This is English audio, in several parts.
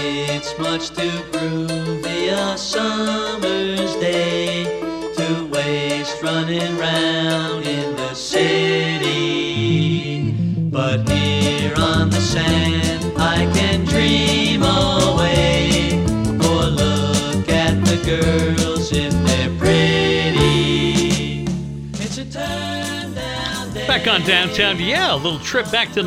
It's much too groovy a summer's day to waste running round in the city. But here on the sand I can dream away, or look at the girls if they're pretty. It's a turn down day. Back on Downtown, a little trip back to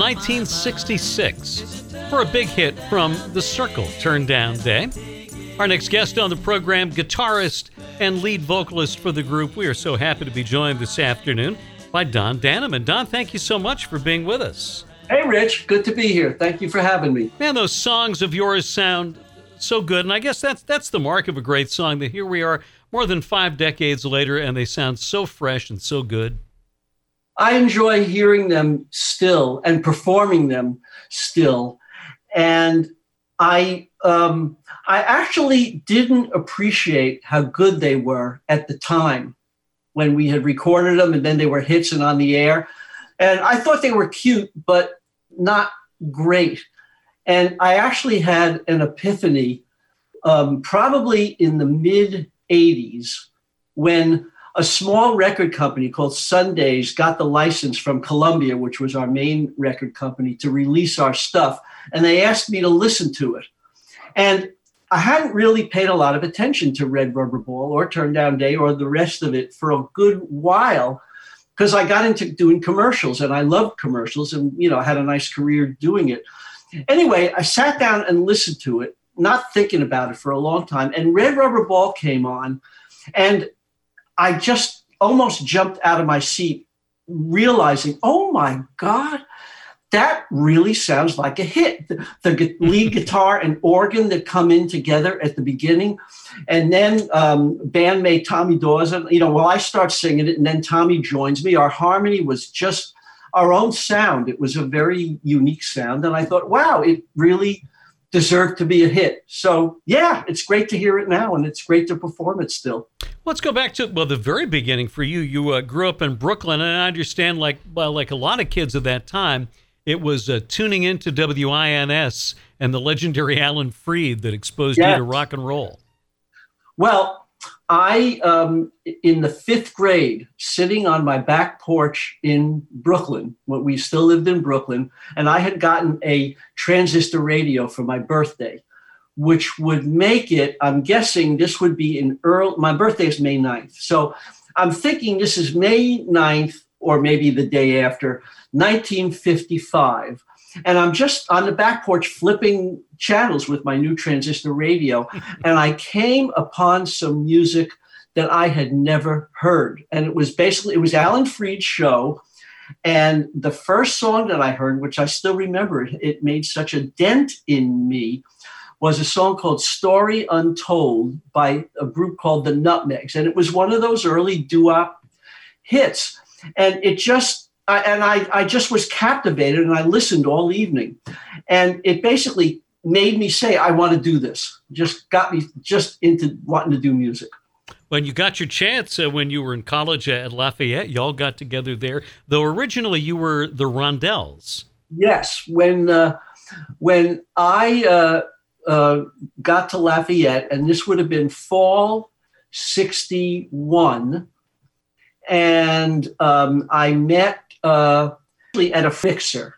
1966 for a big hit from The Circle, Turn Down Day. Our next guest on the program, guitarist and lead vocalist for the group. We are so happy to be joined this afternoon by Don Daneman. Don, thank you so much for being with us. Hey, Rich. Good to be here. Thank you for having me. Man, those songs of yours sound so good, and I guess that's the mark of a great song, that here we are more than 5 decades later, and they sound so fresh and so good. I enjoy hearing them still and performing them still. And I actually didn't appreciate how good they were at the time when we had recorded them and then they were hits and on the air. And I thought they were cute, but not great. And I actually had an epiphany probably in the mid-'80s when a small record company called Sundays got the license from Columbia, which was our main record company, to release our stuff. And they asked me to listen to it. And I hadn't really paid a lot of attention to Red Rubber Ball or Turn Down Day or the rest of it for a good while, because I got into doing commercials and I loved commercials and, I had a nice career doing it. Anyway, I sat down and listened to it, not thinking about it for a long time. And Red Rubber Ball came on and I just almost jumped out of my seat, realizing, oh my God, that really sounds like a hit. The lead guitar and organ that come in together at the beginning. And then bandmate Tommy Dawson, I start singing it and then Tommy joins me. Our harmony was just our own sound. It was a very unique sound. And I thought, wow, it really deserved to be a hit. So yeah, it's great to hear it now and it's great to perform it still. Let's go back to, the very beginning for you. You grew up in Brooklyn, and I understand, like a lot of kids at that time, it was tuning into WINS and the legendary Alan Freed that exposed you to rock and roll. Well, I, in the 5th grade, sitting on my back porch in Brooklyn, when we still lived in Brooklyn, and I had gotten a transistor radio for my birthday, which would make it, I'm guessing this would be my birthday is May 9th. So I'm thinking this is May 9th or maybe the day after, 1955. And I'm just on the back porch flipping channels with my new transistor radio. And I came upon some music that I had never heard. And it was Alan Freed's show. And the first song that I heard, which I still remember, it made such a dent in me, was a song called Story Untold by a group called the Nutmegs. And it was one of those early doo-wop hits. And it just, I just was captivated and I listened all evening. And it basically made me say, I want to do this. Just got me just into wanting to do music. When you got your chance when you were in college at Lafayette, you all got together there, though originally you were the Rondells. Yes. When I got to Lafayette, and this would have been fall 61, and I met at a Mixer.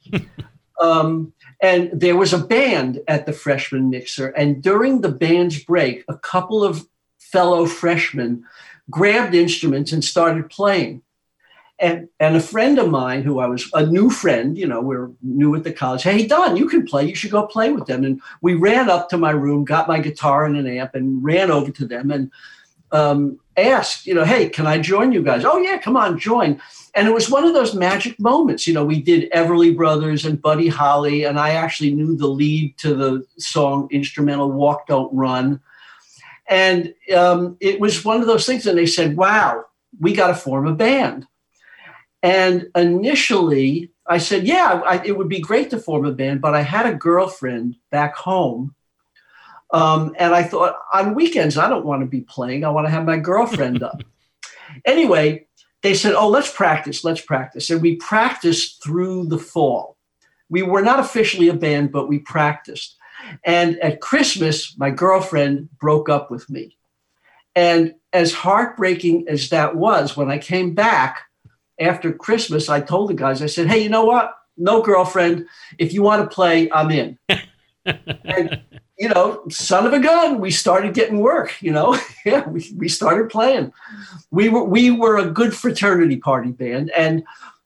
And there was a band at the freshman Mixer, and during the band's break, a couple of fellow freshmen grabbed instruments and started playing. And a friend of mine, who I was a new friend, we're new at the college. Hey, Don, you can play. You should go play with them. And we ran up to my room, got my guitar and an amp, and ran over to them and asked, hey, can I join you guys? Oh, yeah, come on, join. And it was one of those magic moments. We did Everly Brothers and Buddy Holly, and I actually knew the lead to the song instrumental Walk, Don't Run. And it was one of those things. And they said, wow, we got to form a band. And initially, I said, it would be great to form a band, but I had a girlfriend back home. And I thought, on weekends, I don't want to be playing. I want to have my girlfriend up. Anyway, they said, oh, let's practice. And we practiced through the fall. We were not officially a band, but we practiced. And at Christmas, my girlfriend broke up with me. And as heartbreaking as that was, when I came back after Christmas, I told the guys, I said, hey, you know what? No girlfriend. If you want to play, I'm in. And, son of a gun, we started getting work, Yeah, we started playing. We were a good fraternity party band. And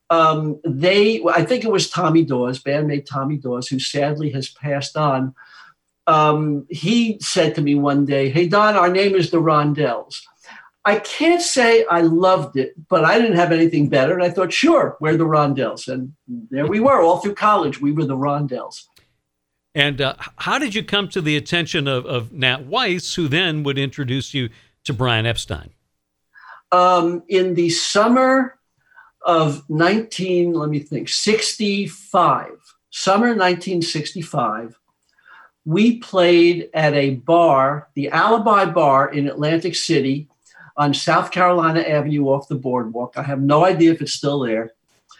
I think it was Tommy Dawes, bandmate Tommy Dawes, who sadly has passed on. He said to me one day, hey, Don, our name is the Rondells. I can't say I loved it, but I didn't have anything better. And I thought, sure, we're the Rondells. And there we were all through college. We were the Rondells. And how did you come to the attention of Nat Weiss, who then would introduce you to Brian Epstein? In the summer of 65, summer 1965, we played at a bar, the Alibi Bar in Atlantic City on South Carolina Avenue off the boardwalk. I have no idea if it's still there.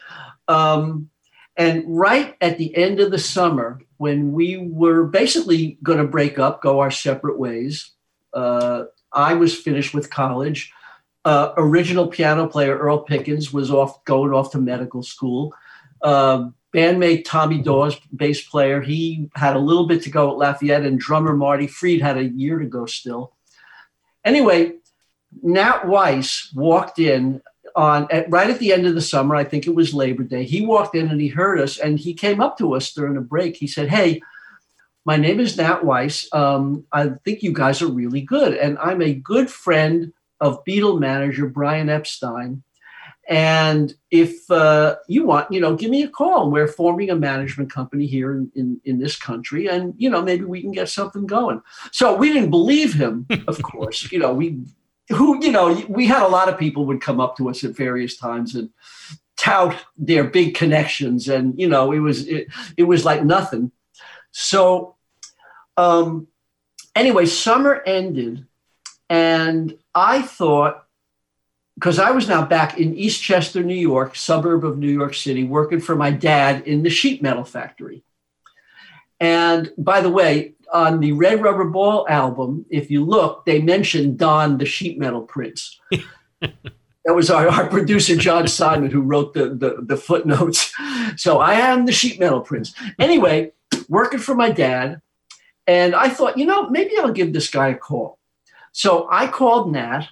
And right at the end of the summer, when we were basically going to break up, go our separate ways, I was finished with college. Original piano player Earl Pickens was going off to medical school. Bandmate Tommy Dawes, bass player, he had a little bit to go at Lafayette, and drummer Marty Freed had a year to go still. Anyway, Nat Weiss walked in right at the end of the summer. I think it was Labor Day. He walked in and he heard us, and he came up to us during a break. He said, hey, my name is Nat Weiss. I think you guys are really good. And I'm a good friend of Beatle manager Brian Epstein. And if you want, give me a call. We're forming a management company here in this country. And, maybe we can get something going. So we didn't believe him, of course. We had a lot of people would come up to us at various times and tout their big connections. And, it was like nothing. So anyway, summer ended, and I thought, because I was now back in Eastchester, New York, suburb of New York City, working for my dad in the sheet metal factory. And by the way, on the Red Rubber Ball album, if you look, they mentioned Don the sheet metal prince. That was our producer, John Simon, who wrote the footnotes. So I am the sheet metal prince. Anyway, working for my dad. And I thought, maybe I'll give this guy a call. So I called Nat,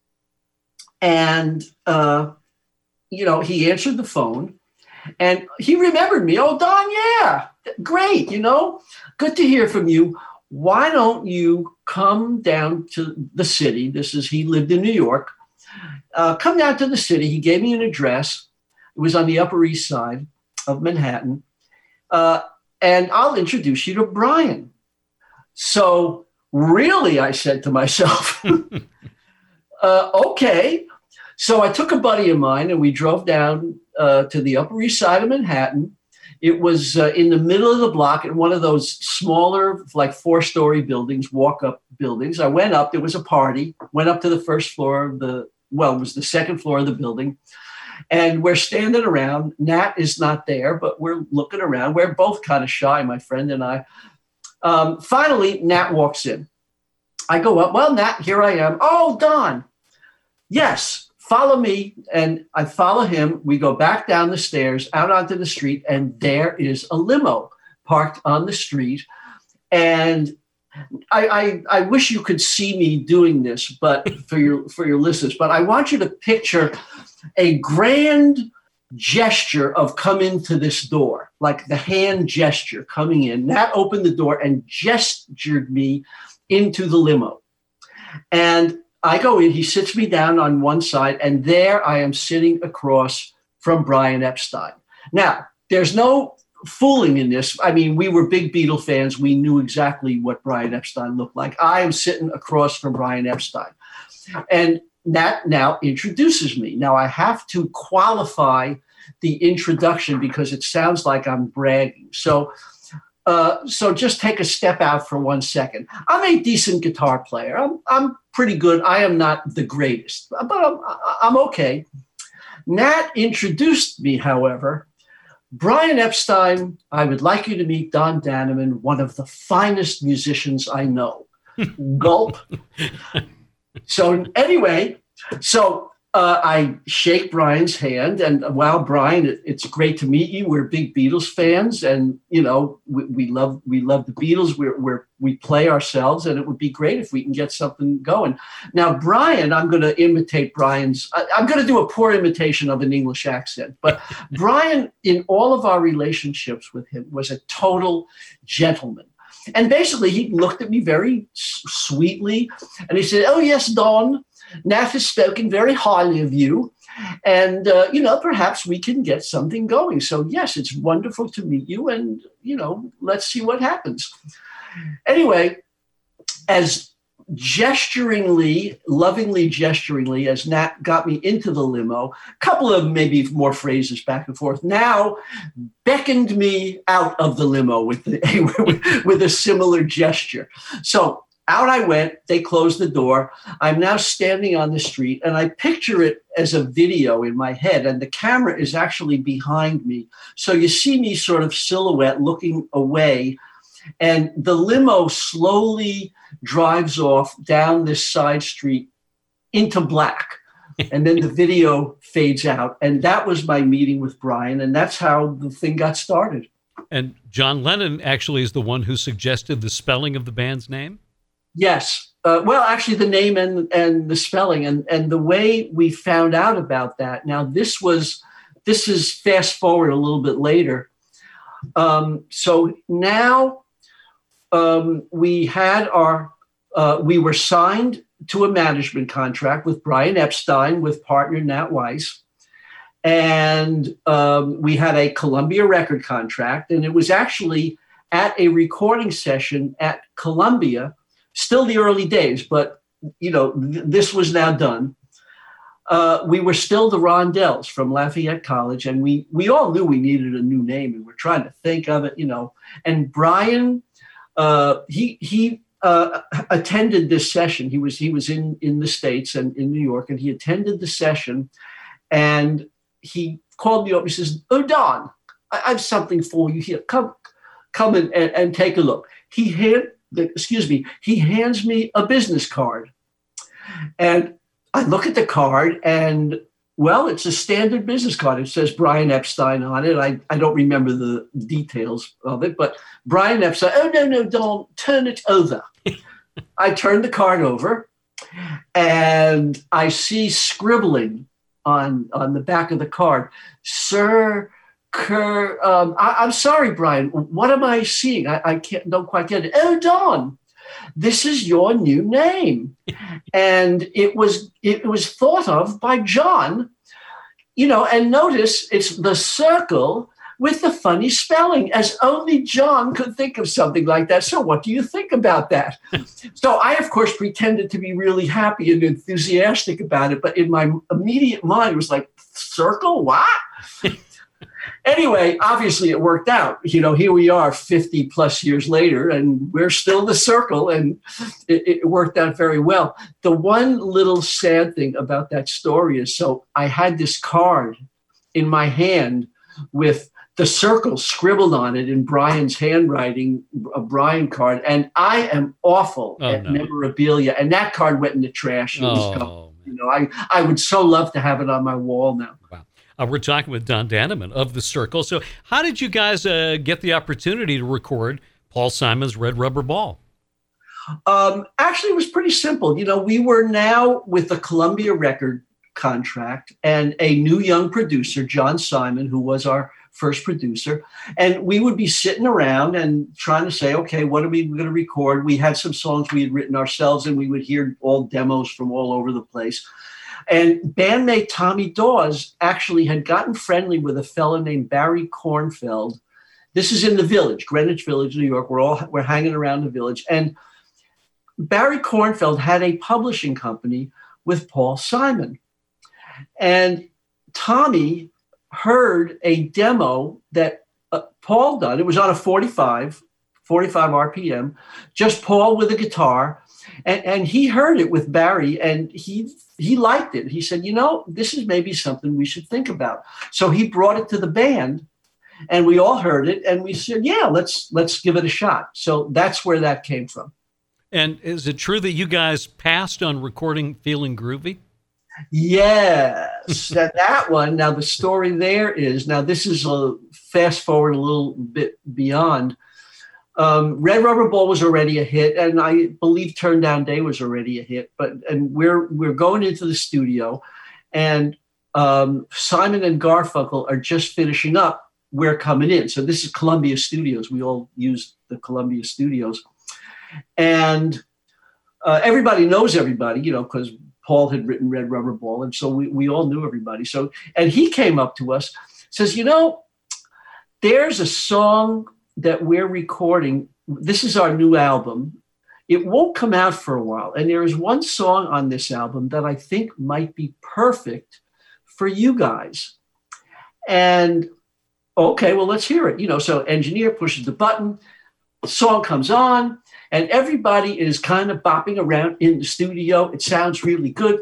and, he answered the phone, and he remembered me. Oh, Don, yeah, great. Good to hear from you. Why don't you come down to the city? He lived in New York. Come down to the city. He gave me an address. It was on the Upper East Side of Manhattan. And I'll introduce you to Brian. So really, I said to myself, okay. So I took a buddy of mine and we drove down to the Upper East Side of Manhattan. It was in the middle of the block in one of those smaller, like 4-story buildings, walk-up buildings. I went up. There was a party. Went up to the first floor of it was the second floor of the building. And we're standing around. Nat is not there, but we're looking around. We're both kind of shy, my friend and I. Finally, Nat walks in. I go up. Well, Nat, here I am. Oh, Don. Yes, follow me. And I follow him. We go back down the stairs, out onto the street, and there is a limo parked on the street. And I wish you could see me doing this, but for your listeners, but I want you to picture a grand gesture of come into this door, like the hand gesture coming in. Nat opened the door and gestured me into the limo. And I go in, he sits me down on one side, and there I am sitting across from Brian Epstein. Now, there's no fooling in this. I mean, we were big Beatle fans. We knew exactly what Brian Epstein looked like. I am sitting across from Brian Epstein. And Nat now introduces me. Now, I have to qualify the introduction because it sounds like I'm bragging. So just take a step out for 1 second. I'm a decent guitar player. I'm pretty good. I am not the greatest, but I'm okay. Nat introduced me, however, Brian Epstein, I would like you to meet Don Daneman, one of the finest musicians I know. Gulp. So anyway, I shake Brian's hand, and wow, Brian, it's great to meet you. We're big Beatles fans, and we love the Beatles. We play ourselves, and it would be great if we can get something going. Now, Brian, I'm going to imitate Brian's. I'm going to do a poor imitation of an English accent, but Brian, in all of our relationships with him, was a total gentleman. And basically, he looked at me very sweetly, and he said, "Oh yes, Don. Nat has spoken very highly of you, and, perhaps we can get something going. So, yes, it's wonderful to meet you, and, let's see what happens." Anyway, as lovingly gesturingly, as Nat got me into the limo, a couple of maybe more phrases back and forth, now beckoned me out of the limo with a similar gesture. So, out I went, they closed the door. I'm now standing on the street, and I picture it as a video in my head, and the camera is actually behind me. So you see me sort of silhouette looking away, and the limo slowly drives off down this side street into black. And then the video fades out. And that was my meeting with Brian, and that's how the thing got started. And John Lennon actually is the one who suggested the spelling of the band's name? Yes. Well, actually, the name and the spelling and the way we found out about that. Now, this is fast forward a little bit later. So now we were signed to a management contract with Brian Epstein with partner Nat Weiss. And we had a Columbia record contract. And it was actually at a recording session at Columbia. Still the early days, but, this was now done. We were still the Rondells from Lafayette College, and we all knew we needed a new name, and we're trying to think of it, And Brian, he attended this session. He was in the States and in New York, and he attended the session, and he called me up. He says, "Oh, Don, I have something for you here. Come and take a look." He hands me a business card. And I look at the card, and, well, it's a standard business card. It says Brian Epstein on it. I don't remember the details of it, but Brian Epstein, "Oh, no, don't turn it over." I turn the card over, and I see scribbling on the back of the card, "Sir Kerr, I'm sorry, Brian. What am I seeing? I don't quite get it." "Oh, Don, this is your new name," and it was thought of by John, And notice it's the circle with the funny spelling, as only John could think of something like that. So, what do you think about that? So, I of course pretended to be really happy and enthusiastic about it, but in my immediate mind it was like, "Circle, what?" Anyway, obviously it worked out. Here we are 50 plus years later, and we're still the circle, and it worked out very well. The one little sad thing about that story is, so I had this card in my hand with the circle scribbled on it in Brian's handwriting, a Brian card, and I am awful at memorabilia, and that card went in the trash. It was gone. I would so love to have it on my wall now. Wow. We're talking with Don Daneman of The Circle. So how did you guys get the opportunity to record Paul Simon's Red Rubber Ball? Actually, it was pretty simple. We were now with the Columbia record contract and a new young producer, John Simon, who was our first producer. And we would be sitting around and trying to say, okay, what are we going to record? We had some songs we had written ourselves, and we would hear all demos from all over the place. And bandmate Tommy Dawes actually had gotten friendly with a fellow named Barry Kornfeld. This is in the Village, Greenwich Village, New York. We're hanging around the Village. And Barry Kornfeld had a publishing company with Paul Simon. And Tommy heard a demo that Paul done. It was on a 45 RPM, just Paul with a guitar. And he heard it with Barry, and he liked it. He said, this is maybe something we should think about. So he brought it to the band, And we all heard it, and we said, yeah, let's give it a shot. So that's where that came from. And is it true that you guys passed on recording Feeling Groovy? Yes, that one. Now, the story there is, now this is a fast forward a little bit beyond. Red Rubber Ball was already a hit, and I believe Turn Down Day was already a hit. And we're going into the studio, and Simon and Garfunkel are just finishing up We're Coming In. So this is Columbia Studios. We all use the Columbia Studios. And everybody knows everybody, because Paul had written Red Rubber Ball. And so we all knew everybody. So, and he came up to us, says, there's a song that we're recording. This is our new album. It won't come out for a while. And there is one song on this album that I think might be perfect for you guys. And okay, well, let's hear it. So engineer pushes the button, the song comes on, and everybody is kind of bopping around in the studio. It sounds really good.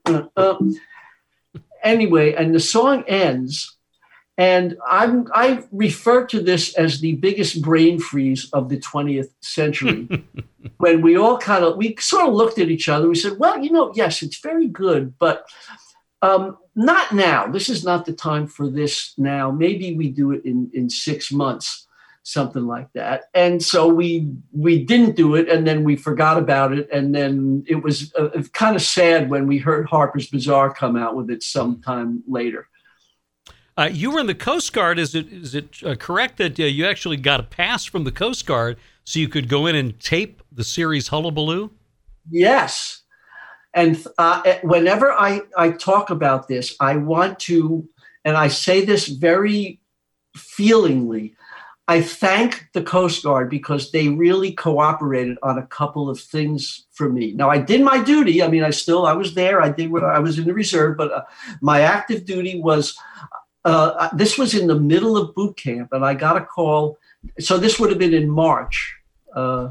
Anyway, and the song ends. And I refer to this as the biggest brain freeze of the 20th century, when we sort of looked at each other. We said, well, yes, it's very good, but not now. This is not the time for this now. Maybe we do it in 6 months, something like that. And so we didn't do it, and then we forgot about it. And then it was kind of sad when we heard Harper's Bazaar come out with it sometime later. You were in the Coast Guard. Is it correct that you actually got a pass from the Coast Guard so you could go in and tape the series Hullabaloo? Yes. And whenever I talk about this, I want to, and I say this very feelingly, I thank the Coast Guard because they really cooperated on a couple of things for me. Now, I did my duty. I mean, I was there. I did what I was in the reserve, but my active duty was, this was in the middle of boot camp, and I got a call. So this would have been in March of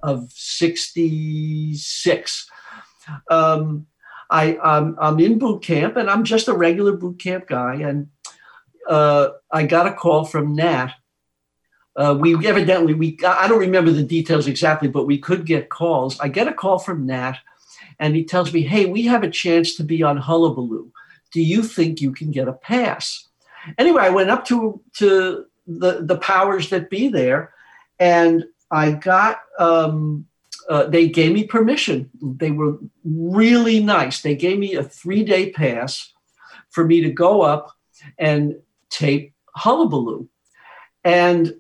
66. I'm in boot camp, and I'm just a regular boot camp guy. And I got a call from Nat. I don't remember the details exactly, but we could get calls. I get a call from Nat, and he tells me, hey, we have a chance to be on Hullabaloo. Do you think you can get a pass? Anyway, I went up to the powers that be there, and I got, they gave me permission. They were really nice. They gave me a 3-day pass for me to go up and tape Hullabaloo. And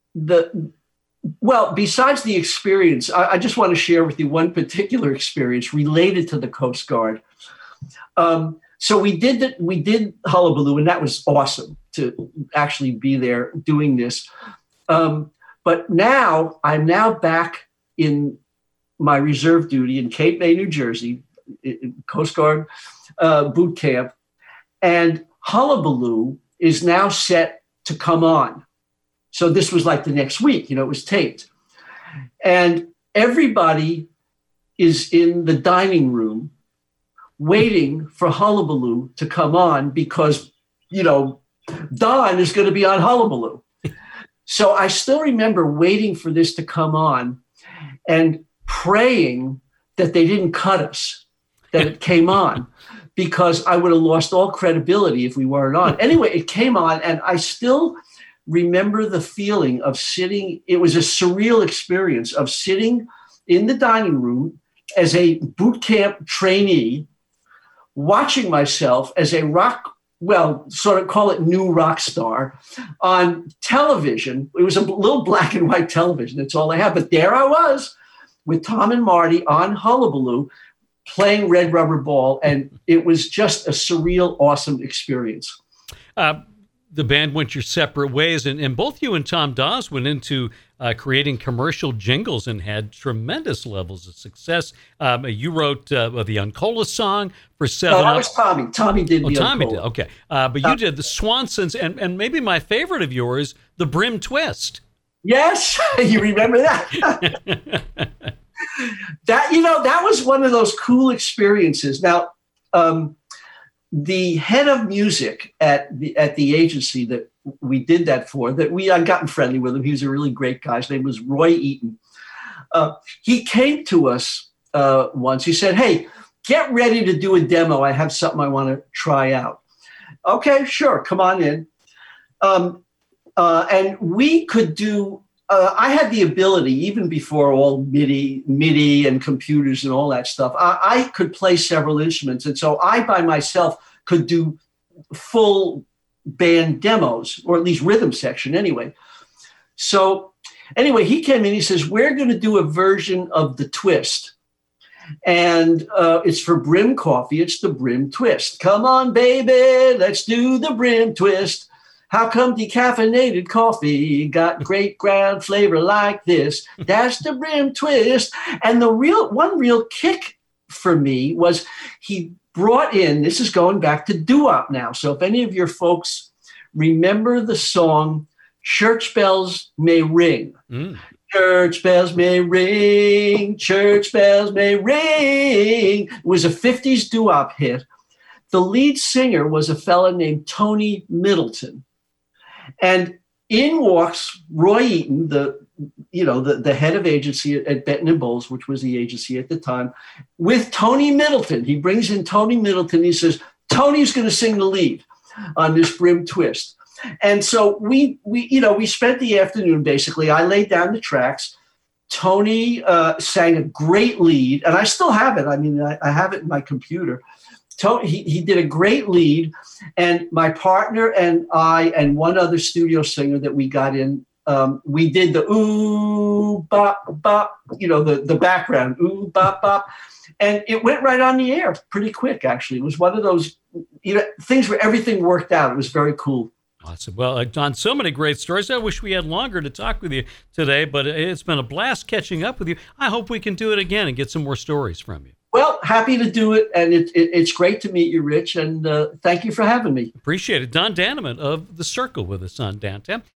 besides the experience, I just want to share with you one particular experience related to the Coast Guard. So we did Hullabaloo, and that was awesome to actually be there doing this. But now I'm back in my reserve duty in Cape May, New Jersey, Coast Guard boot camp, and Hullabaloo is now set to come on. So this was like the next week, it was taped, and everybody is in the dining room waiting for Hullabaloo to come on because, Don is going to be on Hullabaloo. So I still remember waiting for this to come on and praying that they didn't cut us, that it came on, because I would have lost all credibility if we weren't on. Anyway, it came on, and I still remember the feeling of sitting. It was a surreal experience of sitting in the dining room as a boot camp trainee, watching myself as a sort of call it new rock star on television. It was a little black and white television. That's all I had. But there I was with Tom and Marty on Hullabaloo playing Red Rubber Ball. And it was just a surreal, awesome experience. The band went your separate ways, and both you and Tom Dawes went into creating commercial jingles and had tremendous levels of success. You wrote the Uncola song for 7-Up. No, that was Tommy. Tommy did the Tommy Uncola. did, okay. But you did the Swansons, and maybe my favorite of yours, the Brim Twist. Yes, you remember that. That was one of those cool experiences. Now, the head of music at the agency that we did that for, that I'd gotten friendly with him. He was a really great guy. His name was Roy Eaton. He came to us once. He said, "Hey, get ready to do a demo. I have something I want to try out." Okay, sure. Come on in. And we could do, I had the ability, even before all MIDI and computers and all that stuff, I could play several instruments. And so I, by myself, could do full band demos, or at least rhythm section anyway. So anyway, he came in, he says, "We're going to do a version of the Twist. And it's for Brim Coffee. It's the Brim Twist. Come on, baby, let's do the Brim Twist. How come decaffeinated coffee got great ground flavor like this? That's the Brim Twist." And the one real kick for me was he brought in, this is going back to doo-wop now. So if any of your folks remember the song "Church Bells May Ring," church bells may ring, church bells may ring. It was a 50s doo-wop hit. The lead singer was a fella named Tony Middleton. And in walks Roy Eaton, the head of agency at Benton and Bowles, which was the agency at the time, with Tony Middleton. He brings in Tony Middleton. He says, "Tony's going to sing the lead on this Brim Twist." And so we spent the afternoon, basically. I laid down the tracks. Tony sang a great lead, and I still have it. I mean, I have it in my computer. Tony, he did a great lead, and my partner and I and one other studio singer that we got in, we did the ooh, bop, bop, the background, ooh, bop, bop. And it went right on the air pretty quick, actually. It was one of those things where everything worked out. It was very cool. Awesome. Well, Don, so many great stories. I wish we had longer to talk with you today, but it's been a blast catching up with you. I hope we can do it again and get some more stories from you. Well, happy to do it, and it's great to meet you, Rich, and thank you for having me. Appreciate it. Don Daneman of The Circle with us on Downtown.